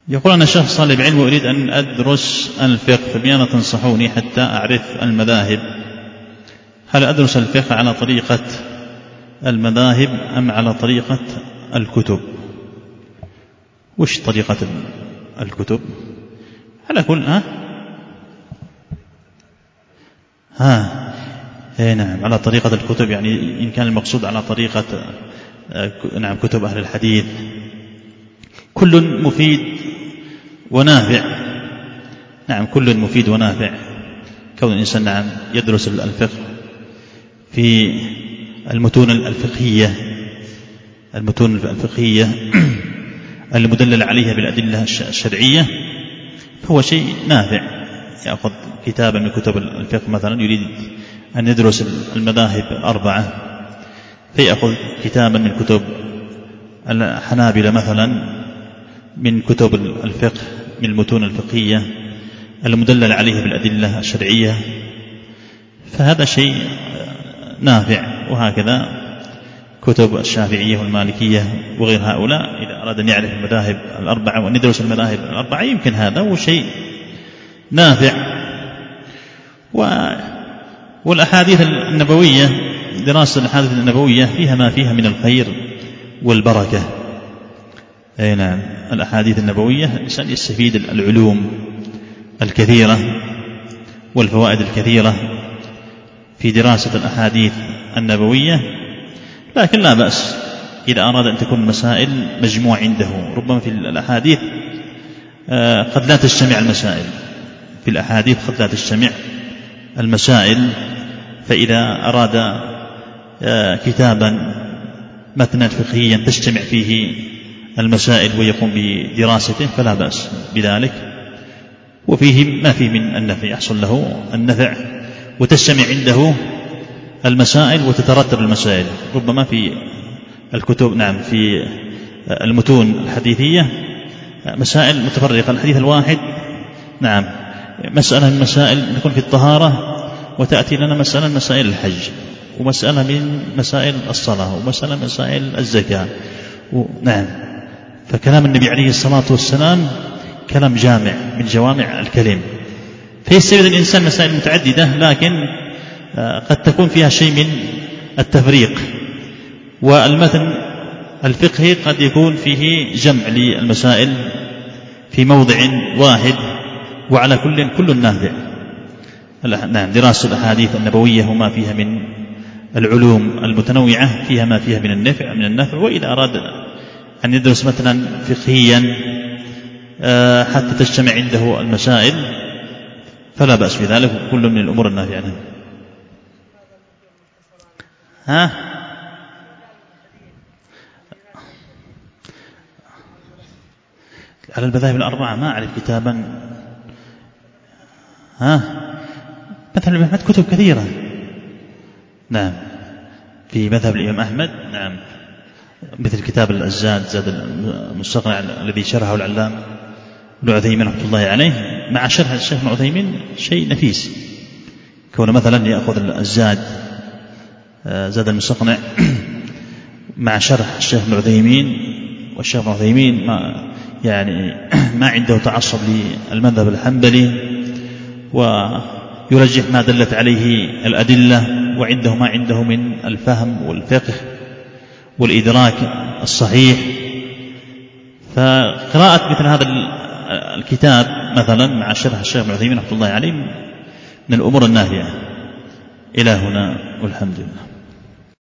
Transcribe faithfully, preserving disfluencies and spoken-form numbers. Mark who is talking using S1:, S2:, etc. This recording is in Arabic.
S1: يقول أنا شخص طالب علم وأريد أن أدرس الفقه، فبماذا تنصحوني حتى أعرف المذاهب؟ هل أدرس الفقه على طريقة المذاهب أم على طريقة الكتب؟ وش طريقة الكتب؟ على كل ها ها إيه نعم، على طريقة الكتب، يعني إن كان المقصود على طريقة نعم كتب أهل الحديث. كل مفيد ونافع، نعم كل مفيد ونافع. كون الإنسان نعم يدرس الفقه في المتون الفقهية المتون الفقهية المدلل عليها بالأدلة الشرعية، فهو شيء نافع. يأخذ كتابا من كتب الفقه، مثلا يريد أن يدرس المذاهب الأربعة، فيأخذ كتابا من كتب الحنابلة مثلا، من كتب الفقه من المتون الفقهية المدلل عليها بالأدلة الشرعية، فهذا شيء نافع. وهكذا كتب الشافعية والمالكية وغير هؤلاء، إذا أراد أن يعرف المذاهب الأربعة وأن يدرس المذاهب الأربعة يمكن هذا، هو شيء نافع. والأحاديث النبوية، دراسة الأحاديث النبوية فيها ما فيها من الخير والبركة. أي نعم، الأحاديث النبوية الإنسان يستفيد العلوم الكثيرة والفوائد الكثيرة في دراسة الأحاديث النبوية. لكن لا بأس إذا أراد أن تكون مسائل مجموع عنده. ربما في الأحاديث قد لا تجتمع المسائل، في الأحاديث قد لا تجتمع المسائل، فإذا أراد كتابا متنا فقهيا تجتمع فيه المسائل ويقوم بدراسته فلا بأس بذلك، وفيه ما فيه من النفع، يحصل له النفع وتجتمع عنده المسائل وتترتب المسائل. ربما في الكتب نعم في المتون الحديثية مسائل متفرقة، الحديث الواحد نعم مسألة من مسائل تكون في الطهارة، وتأتي لنا مسألة من مسائل الحج، ومسألة من مسائل الصلاة، ومسألة من مسائل الزكاة. نعم، فكلام النبي عليه الصلاة والسلام كلام جامع من جوامع الكلم، فيستفيد الإنسان مسائل متعددة، لكن قد تكون فيها شيء من التفريق. والمتن الفقهي قد يكون فيه جمع للمسائل في موضع واحد، وعلى كل كل نافع. نعم، دراسة الأحاديث النبوية وما فيها من العلوم المتنوعة فيها ما فيها من النفع من النفع وإذا أراد أن يدرس مثلا فقهيا حتى تجتمع عنده المسائل فلا بأس بذلك، كل من الأمور النافعة. ها على المذاهب الأربعة ما أعرف كتابا. ها مثلا الإمام أحمد كتب كثيرة، نعم في مذهب الإمام أحمد، نعم مثل كتاب الزاد زاد المستقنع الذي شرحه العلام ابن عثيمين رحمة الله عليه، مع شرح الشيخ ابن عثيمين شيء نفيس. كون مثلا يأخذ الزاد زاد المستقنع مع شرح الشيخ ابن عثيمين، والشيخ ابن عثيمين ما يعني ما عنده تعصب للمذهب الحنبلي، ويرجح ما دلت عليه الأدلة، وعنده ما عنده من الفهم والفقه والإدراك الصحيح. فقراءة مثل هذا الكتاب مثلا مع شرح الشيخ ابن عثيمين رحمة الله عليه من الأمور النافعة. إلى هنا والحمد لله.